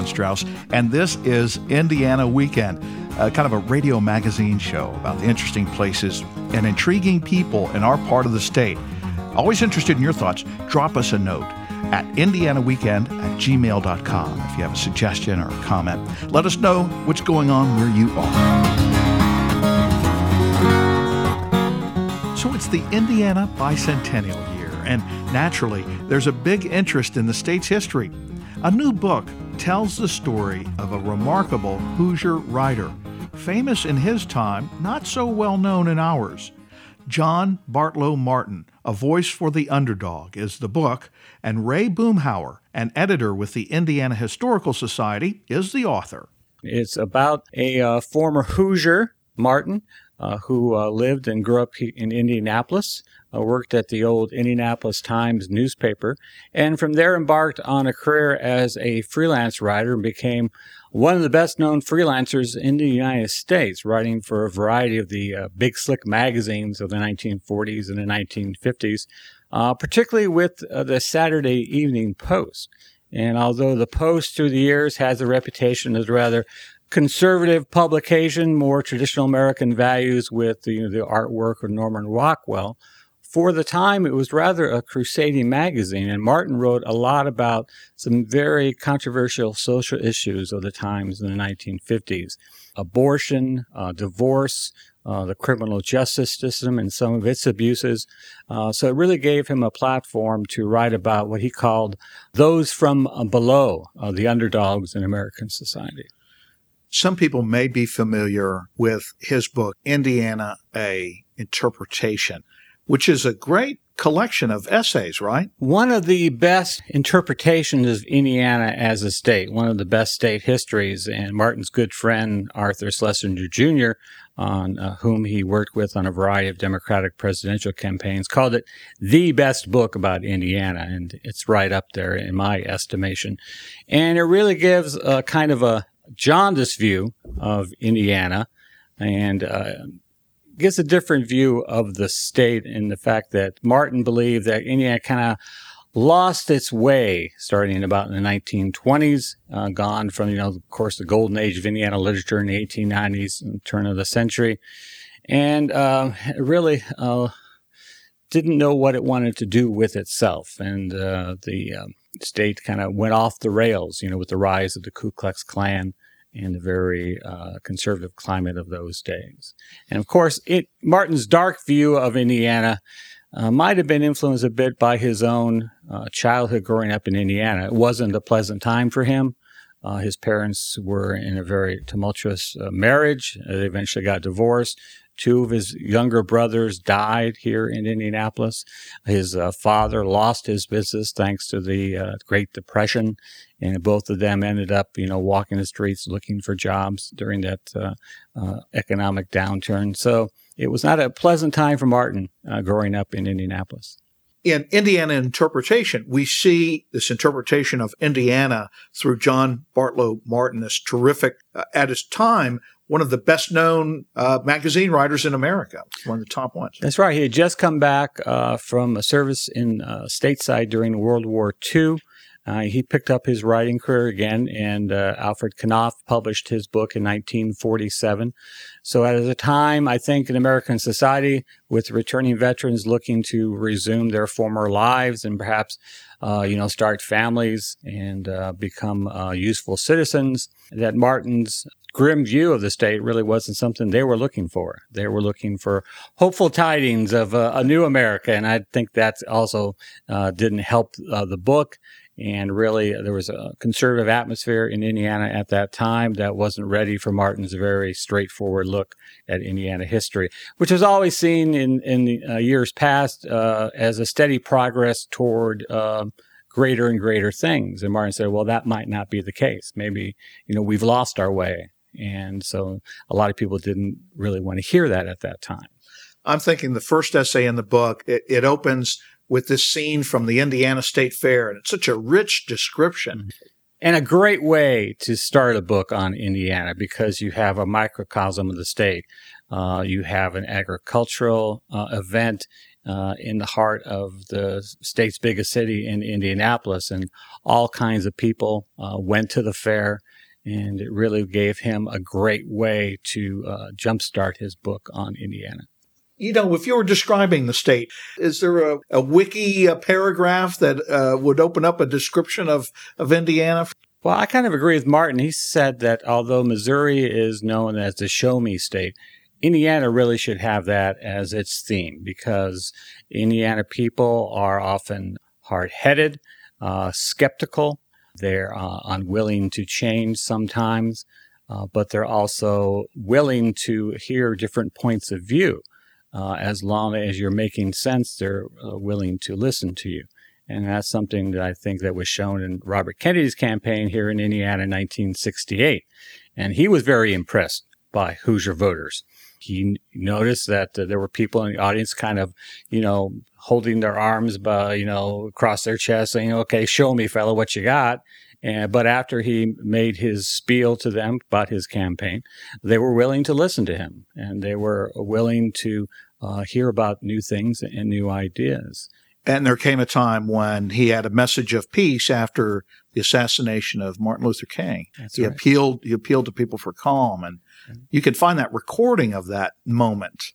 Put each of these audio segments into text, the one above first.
John Strauss, and this is Indiana Weekend, kind of a radio magazine show about the interesting places and intriguing people in our part of the state. Always interested in your thoughts. Drop us a note at indianaweekend@gmail.com if you have a suggestion or a comment. Let us know what's going on where you are. So it's the Indiana Bicentennial Year, and naturally, there's a big interest in the state's history. A new book tells the story of a remarkable Hoosier writer, famous in his time, not so well known in ours. John Bartlow Martin, A Voice for the Underdog, is the book, and Ray Boomhauer, an editor with the Indiana Historical Society, is the author. It's about a former Hoosier, Martin, who lived and grew up in Indianapolis, worked at the old Indianapolis Times newspaper, and from there embarked on a career as a freelance writer and became one of the best-known freelancers in the United States, writing for a variety of the big slick magazines of the 1940s and the 1950s, particularly with the Saturday Evening Post. And although the Post through the years has a reputation as a rather conservative publication, more traditional American values with the artwork of Norman Rockwell, for the time, it was rather a crusading magazine, and Martin wrote a lot about some very controversial social issues of the times in the 1950s. Abortion, divorce, the criminal justice system and some of its abuses. So it really gave him a platform to write about what he called those from below, the underdogs in American society. Some people may be familiar with his book, Indiana, A Interpretation, which is a great collection of essays, right? One of the best interpretations of Indiana as a state, one of the best state histories, and Martin's good friend, Arthur Schlesinger Jr., on whom he worked with on a variety of Democratic presidential campaigns, called it the best book about Indiana, and it's right up there in my estimation. And it really gives a kind of a jaundiced view of Indiana, and gives a different view of the state in the fact that Martin believed that Indiana kind of lost its way starting about in the 1920s, gone from, of course, the golden age of Indiana literature in the 1890s and turn of the century, and really didn't know what it wanted to do with itself. And the state kind of went off the rails, with the rise of the Ku Klux Klan and the very conservative climate of those days. And of course, Martin's dark view of Indiana might have been influenced a bit by his own childhood growing up in Indiana. It wasn't a pleasant time for him. His parents were in a very tumultuous marriage. They eventually got divorced. Two of his younger brothers died here in Indianapolis. His father lost his business thanks to the Great Depression, and both of them ended up, walking the streets looking for jobs during that economic downturn. So it was not a pleasant time for Martin growing up in Indianapolis. In Indiana Interpretation, we see this interpretation of Indiana through John Bartlow Martin, this terrific, at his time, one of the best-known magazine writers in America, one of the top ones. That's right. He had just come back from a service in stateside during World War II. He picked up his writing career again, and Alfred Knopf published his book in 1947. So at a time, I think, in American society, with returning veterans looking to resume their former lives and perhaps, start families and become useful citizens, that Martin's grim view of the state really wasn't something they were looking for. They were looking for hopeful tidings of a new America, and I think that also didn't help the book. And really, there was a conservative atmosphere in Indiana at that time that wasn't ready for Martin's very straightforward look at Indiana history, which was always seen in the years past as a steady progress toward greater and greater things. And Martin said, well, that might not be the case. Maybe, we've lost our way. And so a lot of people didn't really want to hear that at that time. I'm thinking the first essay in the book, it opens with this scene from the Indiana State Fair, and it's such a rich description. And a great way to start a book on Indiana, because you have a microcosm of the state. You have an agricultural event in the heart of the state's biggest city in Indianapolis. And all kinds of people went to the fair, and it really gave him a great way to jumpstart his book on Indiana. You know, if you were describing the state, is there a wiki paragraph that would open up a description of Indiana? Well, I kind of agree with Martin. He said that although Missouri is known as the show me state, Indiana really should have that as its theme, because Indiana people are often hard-headed, skeptical. They're unwilling to change sometimes, but they're also willing to hear different points of view. As long as you're making sense, they're willing to listen to you. And that's something that I think that was shown in Robert Kennedy's campaign here in Indiana in 1968. And he was very impressed by Hoosier voters. He noticed that there were people in the audience kind of, holding their arms, across their chest, saying, okay, show me, fella, what you got. But after he made his spiel to them about his campaign, they were willing to listen to him, and they were willing to hear about new things and new ideas. And there came a time when he had a message of peace after the assassination of Martin Luther King. That's he right. appealed to people for calm, and you can find that recording of that moment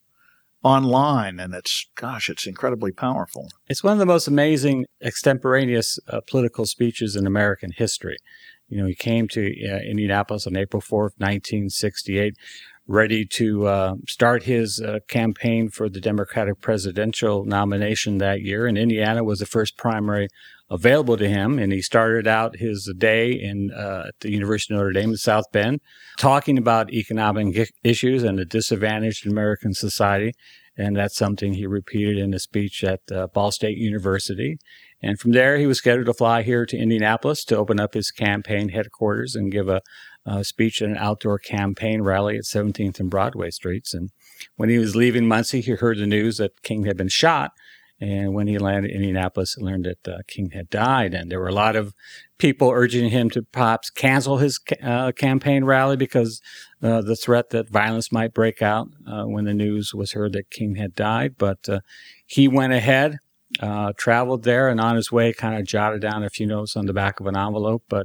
online, and it's incredibly powerful. It's one of the most amazing extemporaneous political speeches in American history. He came to Indianapolis on April 4th, 1968, ready to start his campaign for the Democratic presidential nomination that year. And Indiana was the first primary available to him. And he started out his day at the University of Notre Dame in South Bend, talking about economic issues and the disadvantaged American society. And that's something he repeated in a speech at Ball State University. And from there, he was scheduled to fly here to Indianapolis to open up his campaign headquarters and give a speech at an outdoor campaign rally at 17th and Broadway Streets. And when he was leaving Muncie, he heard the news that King had been shot. And when he landed in Indianapolis, he learned that King had died. And there were a lot of people urging him to perhaps cancel his campaign rally because the threat that violence might break out when the news was heard that King had died. But he went ahead, traveled there, and on his way kind of jotted down a few notes on the back of an envelope, but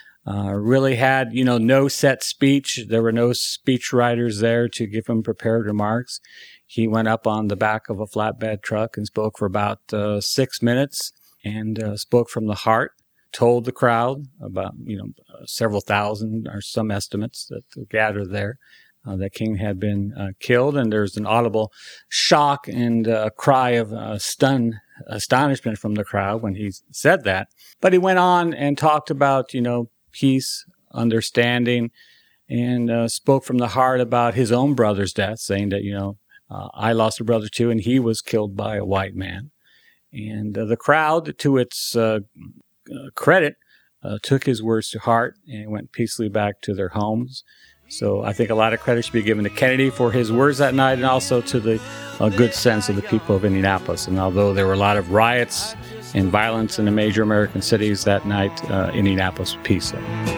really had, no set speech. There were no speech writers there to give him prepared remarks. He went up on the back of a flatbed truck and spoke for about 6 minutes and spoke from the heart, told the crowd about, several thousand or some estimates that gathered there, that King had been killed. And there's an audible shock and a cry of astonishment from the crowd when he said that. But he went on and talked about, peace, understanding, and spoke from the heart about his own brother's death, saying that, I lost a brother too, and he was killed by a white man. And the crowd, to its credit, took his words to heart and went peacefully back to their homes. So I think a lot of credit should be given to Kennedy for his words that night, and also to the good sense of the people of Indianapolis. And although there were a lot of riots and violence in the major American cities that night, Indianapolis was peaceful.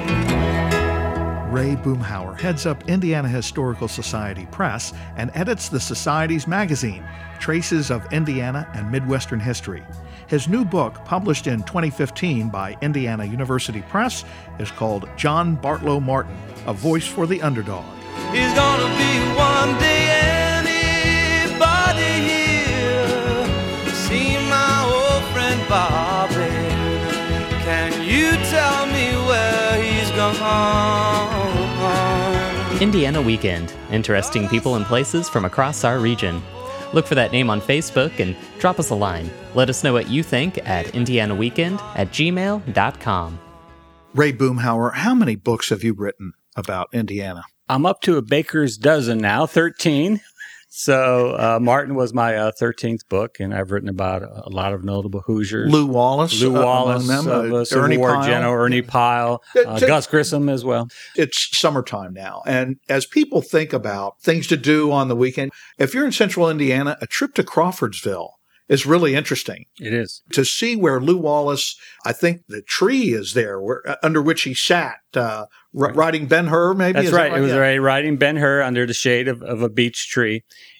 Ray Boomhauer heads up Indiana Historical Society Press and edits the Society's magazine, Traces of Indiana and Midwestern History. His new book, published in 2015 by Indiana University Press, is called John Bartlow Martin, A Voice for the Underdog. He's gonna be one day anybody here. See my old friend Bobby. Can you tell me where he's gone? Indiana Weekend. Interesting people and places from across our region. Look for that name on Facebook and drop us a line. Let us know what you think at indianaweekend@gmail.com. Ray Boomhauer, how many books have you written about Indiana? I'm up to a baker's dozen now, 13. So Martin was my 13th book, and I've written about a lot of notable Hoosiers. Lou Wallace, among them, Civil Ernie War Pyle. General Ernie Pyle, Gus Grissom as well. It's summertime now, and as people think about things to do on the weekend, if you're in central Indiana, a trip to Crawfordsville is really interesting. It is. To see where Lou Wallace, I think the tree is there under which he sat, riding Ben-Hur, maybe? That's Is right. that It was Yeah. riding Ben-Hur under the shade of a beech tree.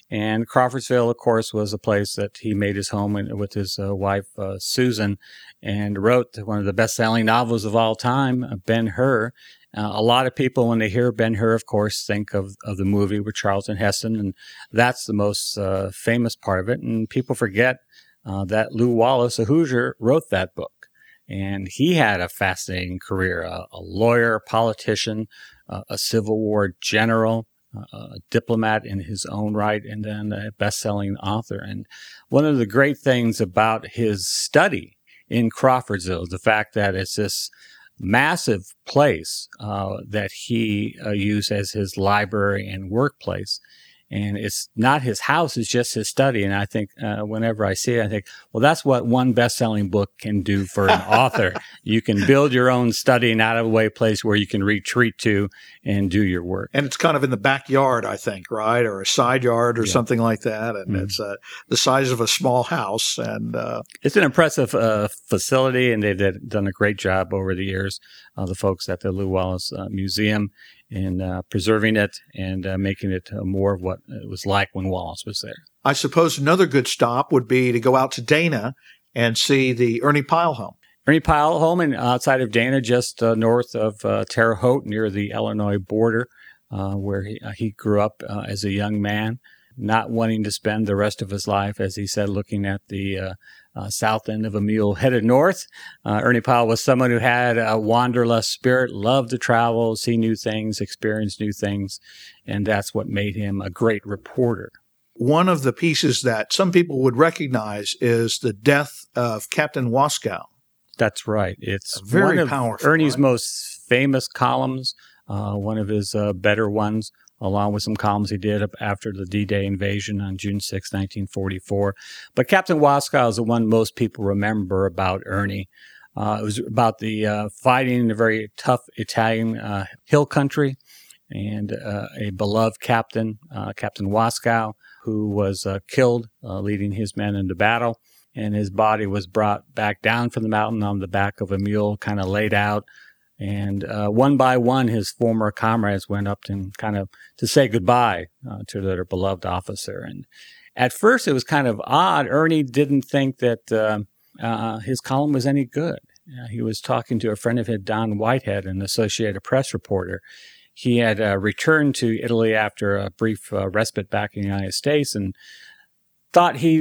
And Crawfordsville, of course, was a place that he made his home with his wife, Susan, and wrote one of the best-selling novels of all time, Ben-Hur. A lot of people, when they hear Ben-Hur, of course, think of the movie with Charlton Heston, and that's the most famous part of it. And people forget that Lew Wallace, a Hoosier, wrote that book. And he had a fascinating career, a lawyer, politician, a Civil War general, a diplomat in his own right, and then a best-selling author. And one of the great things about his study in Crawfordsville is the fact that it's this massive place that he used as his library and workplace. And it's not his house, it's just his study. And I think whenever I see it, I think, well, that's what one best-selling book can do for an author. You can build your own study, an out-of-the-way place where you can retreat to and do your work. And it's kind of in the backyard, I think, right? Or a side yard or something like that. And it's the size of a small house. And it's an impressive facility, and they've done a great job over the years, the folks at the Lew Wallace Museum, in preserving it and making it more of what it was like when Wallace was there. I suppose another good stop would be to go out to Dana and see the Ernie Pyle home. Ernie Pyle home outside of Dana, just north of Terre Haute, near the Illinois border, where he grew up as a young man, not wanting to spend the rest of his life, as he said, looking at the south end of a mule headed north. Ernie Pyle was someone who had a wanderlust spirit, loved to travel, see new things, experience new things, and that's what made him a great reporter. One of the pieces that some people would recognize is the death of Captain Waskow. That's right. It's very one of powerful, Ernie's right? most famous columns, one of his better ones, along with some columns he did after the D-Day invasion on June 6, 1944. But Captain Waskow is the one most people remember about Ernie. It was about the fighting in a very tough Italian hill country, and a beloved captain, Captain Waskow, who was killed leading his men into battle. And his body was brought back down from the mountain on the back of a mule, kind of laid out. And one by one, his former comrades went up to kind of to say goodbye to their beloved officer. And at first, it was kind of odd. Ernie didn't think that his column was any good. He was talking to a friend of his, Don Whitehead, an Associated Press reporter. He had returned to Italy after a brief respite back in the United States, and thought he,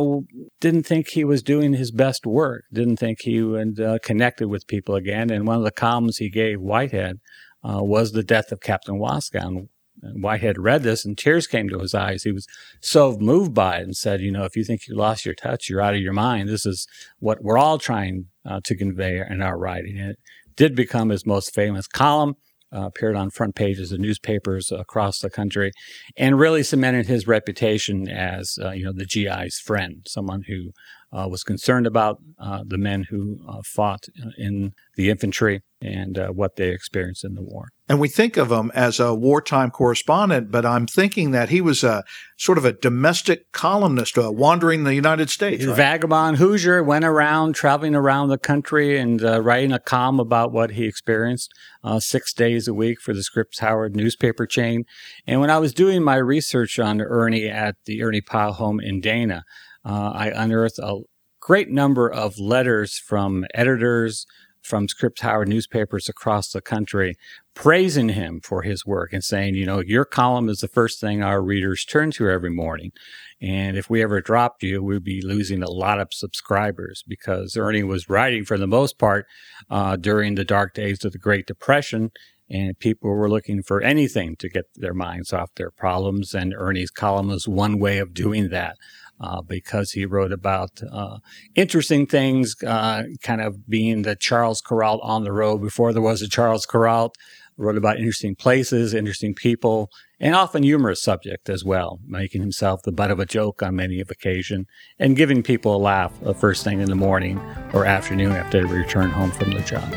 didn't think he was doing his best work, didn't think he had connected with people again. And one of the columns he gave Whitehead was the death of Captain Waskow. And Whitehead read this and tears came to his eyes. He was so moved by it and said, if you think you lost your touch, you're out of your mind. This is what we're all trying to convey in our writing. And it did become his most famous column. Appeared on front pages of newspapers across the country, and really cemented his reputation as, the GI's friend, someone who was concerned about the men who fought in the infantry and what they experienced in the war. And we think of him as a wartime correspondent, but I'm thinking that he was a sort of a domestic columnist wandering the United States. He's right? a vagabond Hoosier, went around, traveling around the country and writing a column about what he experienced 6 days a week for the Scripps Howard newspaper chain. And when I was doing my research on Ernie at the Ernie Pyle home in Dana, I unearthed a great number of letters from editors from Scripps Howard newspapers across the country praising him for his work and saying, your column is the first thing our readers turn to every morning. And if we ever dropped you, we'd be losing a lot of subscribers, because Ernie was writing for the most part during the dark days of the Great Depression, and people were looking for anything to get their minds off their problems. And Ernie's column was one way of doing that. Because he wrote about interesting things, kind of being the Charles Kuralt on the road before there was a Charles Kuralt, wrote about interesting places, interesting people, and often humorous subject as well, making himself the butt of a joke on many of occasion and giving people a laugh the first thing in the morning or afternoon after they return home from their jobs.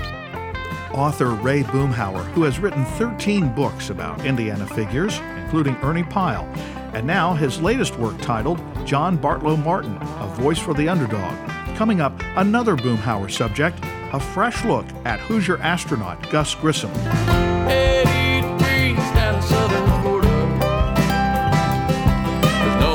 Author Ray Boomhauer, who has written 13 books about Indiana figures, including Ernie Pyle, and now his latest work titled John Bartlow Martin, A Voice for the Underdog. Coming up, another Boomhauer subject, a fresh look at Hoosier astronaut Gus Grissom. 80 degrees down in southern Florida. There's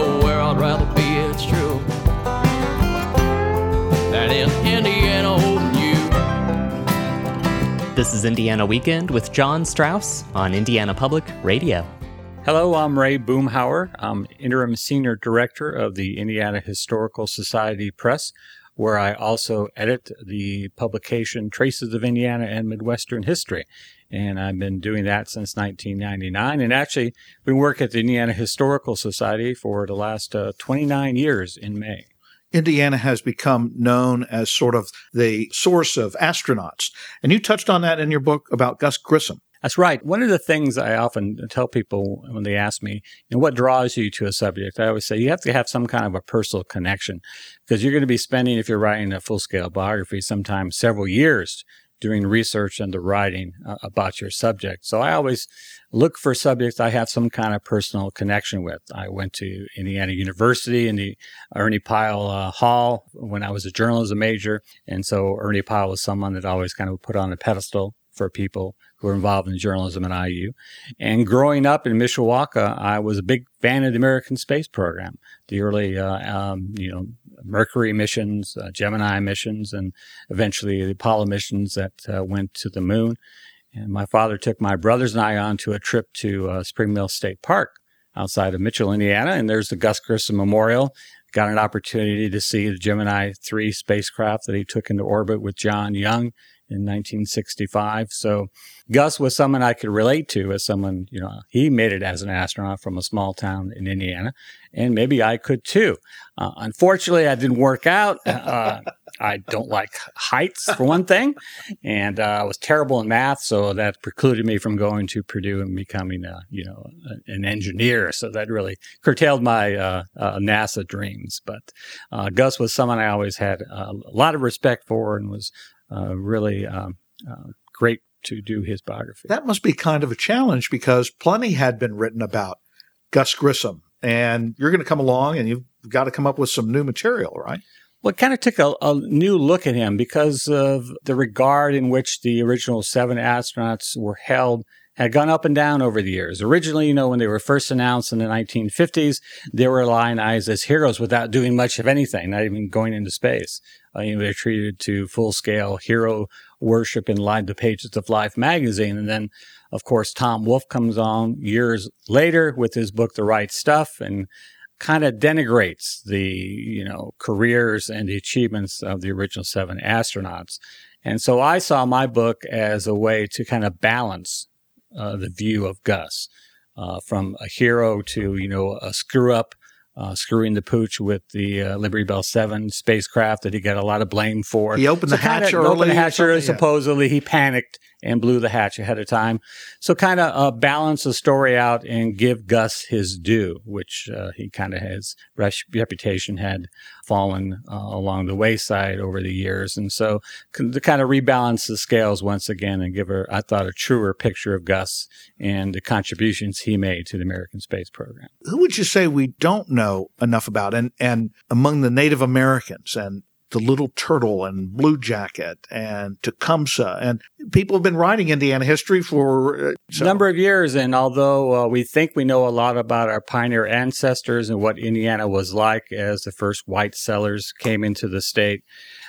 This is Indiana Weekend with John Strauss on Indiana Public Radio. Hello, I'm Ray Boomhauer. I'm Interim Senior Director of the Indiana Historical Society Press, where I also edit the publication Traces of Indiana and Midwestern History. And I've been doing that since 1999. And actually, we work at the Indiana Historical Society for the last 29 years in May. Indiana has become known as sort of the source of astronauts. And you touched on that in your book about Gus Grissom. That's right. One of the things I often tell people when they ask me, what draws you to a subject, I always say you have to have some kind of a personal connection, because you're going to be spending, if you're writing a full-scale biography, sometimes several years doing research and the writing about your subject. So I always look for subjects I have some kind of personal connection with. I went to Indiana University in the Ernie Pyle Hall when I was a journalism major. And so Ernie Pyle was someone that I always kind of put on a pedestal for people who were involved in journalism at IU. And growing up in Mishawaka, I was a big fan of the American space program, the early, Mercury missions, Gemini missions, and eventually the Apollo missions that went to the moon. And my father took my brothers and I on to a trip to Spring Mill State Park outside of Mitchell, Indiana, and there's the Gus Grissom Memorial. Got an opportunity to see the Gemini 3 spacecraft that he took into orbit with John Young in 1965. So Gus was someone I could relate to as someone, he made it as an astronaut from a small town in Indiana, and maybe I could too. Unfortunately, I didn't work out. I don't like heights, for one thing, and I was terrible in math, so that precluded me from going to Purdue and becoming, an engineer. So that really curtailed my NASA dreams. But Gus was someone I always had a lot of respect for, and was really great to do his biography. That must be kind of a challenge, because plenty had been written about Gus Grissom, and you're going to come along and you've got to come up with some new material, right? Well, it kind of took a new look at him because of the regard in which the original 7 astronauts were held had gone up and down over the years. Originally, when they were first announced in the 1950s, they were lionized as heroes without doing much of anything, not even going into space. They're treated to full-scale hero worship in the pages of Life magazine. And then, of course, Tom Wolfe comes on years later with his book, The Right Stuff, and kind of denigrates the, careers and the achievements of the original 7 astronauts. And so I saw my book as a way to kind of balance the view of Gus, from a hero to, a screw-up, screwing the pooch with the Liberty Bell 7 spacecraft that he got a lot of blame for. He opened the hatch early. Opened the hatch early, supposedly. He panicked and blew the hatch ahead of time. So kind of balance the story out and give Gus his due, which he kind of his reputation had fallen along the wayside over the years. And so to kind of rebalance the scales once again and give her, I thought, a truer picture of Gus and the contributions he made to the American space program. Who would you say we don't know enough about? And among the Native Americans and the Little Turtle and Blue Jacket and Tecumseh, and people have been writing Indiana history for a number of years. And although we think we know a lot about our pioneer ancestors and what Indiana was like as the first white settlers came into the state,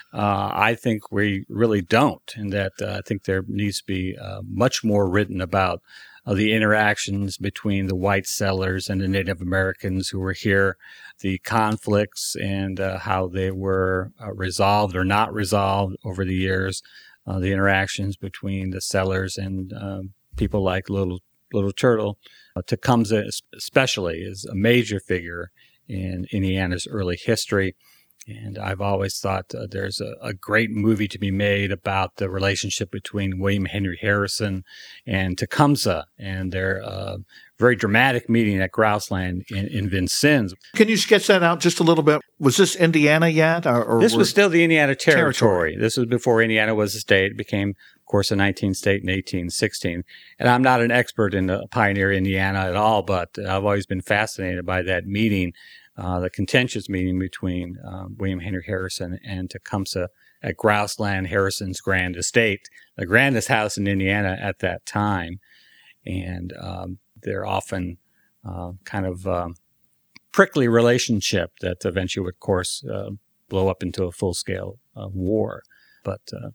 I think we really don't. And that I think there needs to be much more written about the interactions between the white settlers and the Native Americans who were here, the conflicts and how they were resolved or not resolved over the years, the interactions between the settlers and people like Little Turtle. Tecumseh especially is a major figure in Indiana's early history. And I've always thought there's a great movie to be made about the relationship between William Henry Harrison and Tecumseh and their very dramatic meeting at Grouseland in Vincennes. Can you sketch that out just a little bit? Was this Indiana yet? Or this was still the Indiana territory. This was before Indiana was a state. It became, of course, a 19th state in 1816. And I'm not an expert in pioneer Indiana at all, but I've always been fascinated by that meeting. The contentious meeting between William Henry Harrison and Tecumseh at Grouseland, Harrison's grand estate, the grandest house in Indiana at that time. And their often kind of prickly relationship that eventually would, of course, blow up into a full-scale war. But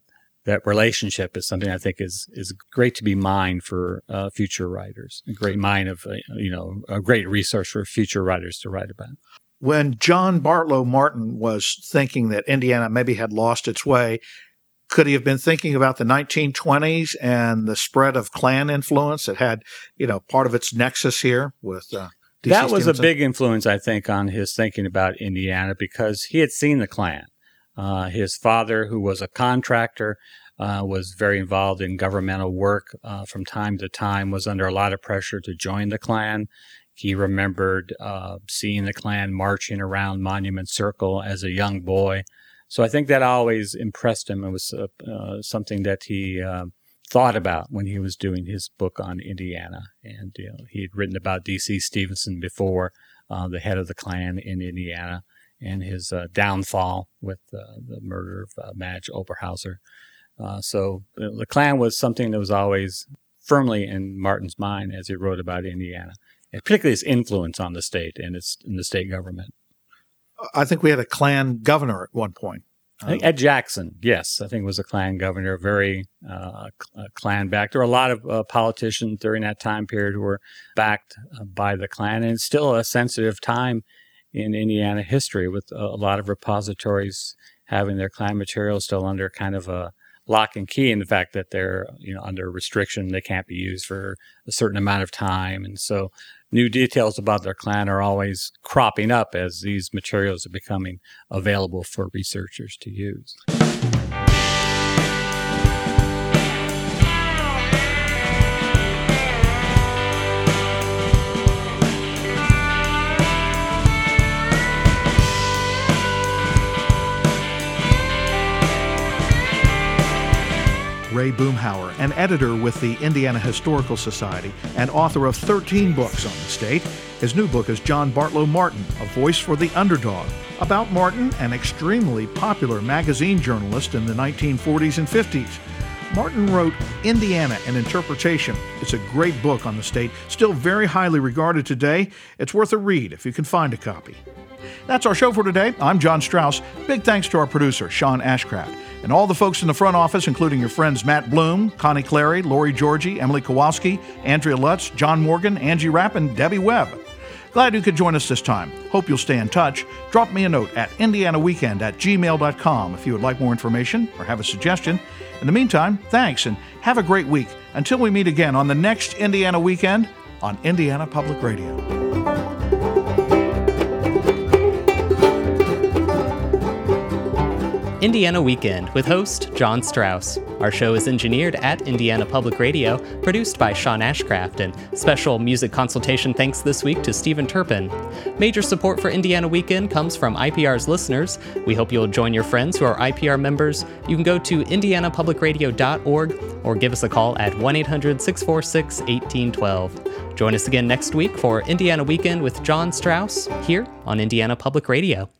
that relationship is something I think is great to be mined for future writers. A great mine of a great resource for future writers to write about. When John Bartlow Martin was thinking that Indiana maybe had lost its way, could he have been thinking about the 1920s and the spread of Klan influence that had, part of its nexus here with D.C. That was Stevenson? a big influence, I think, on his thinking about Indiana because he had seen the Klan. His father, who was a contractor, was very involved in governmental work from time to time, was under a lot of pressure to join the Klan. He remembered seeing the Klan marching around Monument Circle as a young boy. So I think that always impressed him. It was something that he thought about when he was doing his book on Indiana. And he had written about D.C. Stevenson before, the head of the Klan in Indiana, and his downfall with the murder of Madge Oberhauser. So the Klan was something that was always firmly in Martin's mind as he wrote about Indiana, and particularly its influence on the state and in the state government. I think we had a Klan governor at one point. I think Ed Jackson, yes, I think was a Klan governor, very Klan-backed. There were a lot of politicians during that time period who were backed by the Klan, and it's still a sensitive time in Indiana history with a lot of repositories having their Klan material still under kind of a lock and key, in the fact that they're under restriction, they can't be used for a certain amount of time, and so new details about their Klan are always cropping up as these materials are becoming available for researchers to use. Ray Boomhauer, an editor with the Indiana Historical Society and author of 13 books on the state. His new book is John Bartlow Martin, A Voice for the Underdog, about Martin, an extremely popular magazine journalist in the 1940s and 50s. Martin wrote Indiana, an Interpretation. It's a great book on the state, still very highly regarded today. It's worth a read if you can find a copy. That's our show for today. I'm John Strauss. Big thanks to our producer, Sean Ashcraft, and all the folks in the front office, including your friends Matt Bloom, Connie Clary, Lori Georgie, Emily Kowalski, Andrea Lutz, John Morgan, Angie Rapp, and Debbie Webb. Glad you could join us this time. Hope you'll stay in touch. Drop me a note at indianaweekend@gmail.com if you would like more information or have a suggestion. In the meantime, thanks and have a great week. Until we meet again on the next Indiana Weekend on Indiana Public Radio. Indiana Weekend with host John Strauss. Our show is engineered at Indiana Public Radio, produced by Sean Ashcraft, and special music consultation thanks this week to Stephen Turpin. Major support for Indiana Weekend comes from IPR's listeners. We hope you'll join your friends who are IPR members. You can go to indianapublicradio.org or give us a call at 1-800-646-1812. Join us again next week for Indiana Weekend with John Strauss here on Indiana Public Radio.